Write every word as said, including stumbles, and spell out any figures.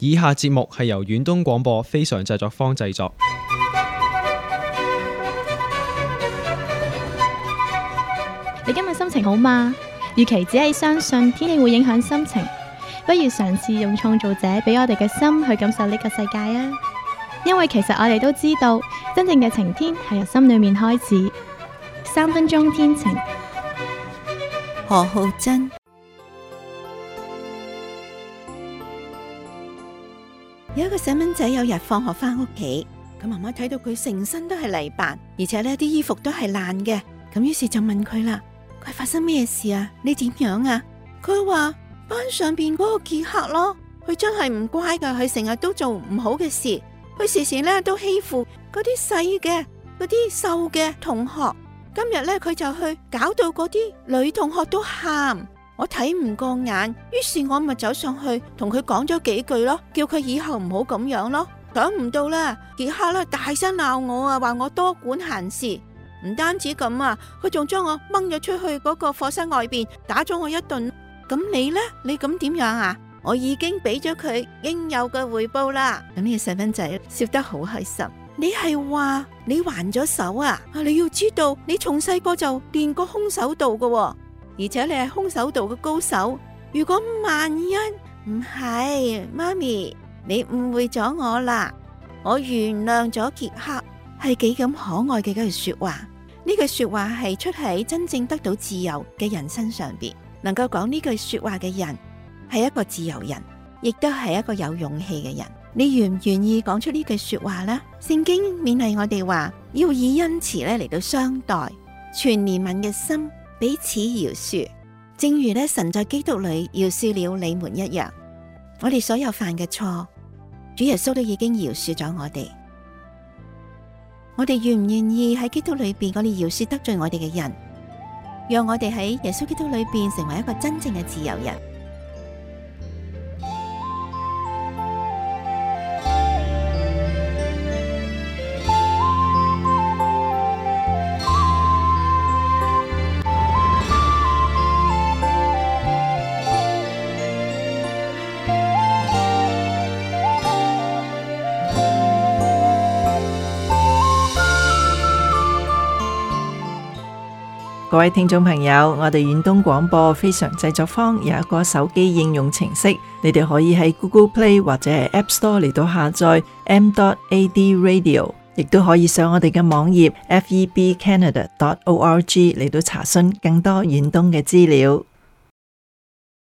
以下節目係由遠東廣播非常製作坊製作。 你今日心情好嗎？與其只係相信天氣會影響心情，不如嘗試用創造者俾我哋嘅心去感受呢個世界啊！因為其實我哋都知道，真正嘅晴天係由心裏面開始。三分鐘天晴， 何浩珍。有一個細蚊仔有日放學翻屋企，咁媽媽睇到佢成身都係泥巴，而且呢啲衣服都係爛嘅，咁於是就問佢啦：佢發生咩事啊？你點樣啊？佢話班上邊嗰個傑克咯，佢真係唔乖噶，佢成日都做唔好嘅事，佢時時咧都欺負嗰啲細嘅、嗰啲瘦嘅同學。今日咧佢就去搞到嗰啲女同學都喊，我睇唔過眼，於是我咪走上去同佢講咗幾句咯，叫佢以後唔好咁樣咯。想唔到啦，傑克咧大聲鬧我啊，話我多管閒事。唔單止咁啊，佢仲將我掹咗出去嗰個課室外邊，打咗我一頓。咁你呢？你咁點樣啊？我已經俾咗佢應有嘅回報啦。咁呢個細蚊仔笑得好開心。你係話你還咗手啊？你要知道，你從細個就練過空手道嘅，而且你係空手道嘅高手。如果萬一唔係，媽咪，你誤會咗我啦。我原諒咗傑克，係幾咁可愛嘅一句說話。呢句說話係出喺真正得到自由嘅人身上邊。能夠講呢句說話嘅人係一個自由人，亦都係一個有勇氣嘅人。你願唔願意講出呢句說話呢？聖經勉勵我哋話，要以恩慈咧嚟到相待，全憐憫嘅心彼此饒恕，正如咧神在基督裏饒恕了你們一樣。我哋所有犯嘅錯，主耶穌都已經饒恕咗我哋。我哋願唔願意喺基督裏邊，我哋饒恕得罪我哋嘅人，讓我哋喺耶穌基督裏邊成為一個真正嘅自由人。 各位聽眾朋友，我哋遠東廣播非常製作坊有一個手機應用程式，你哋可以喺 Google Play 或者係 App Store 嚟到下載 m dot a d radio， 亦都可以上我哋嘅網頁 f e b canada dot org 嚟到查詢更多遠東嘅資料。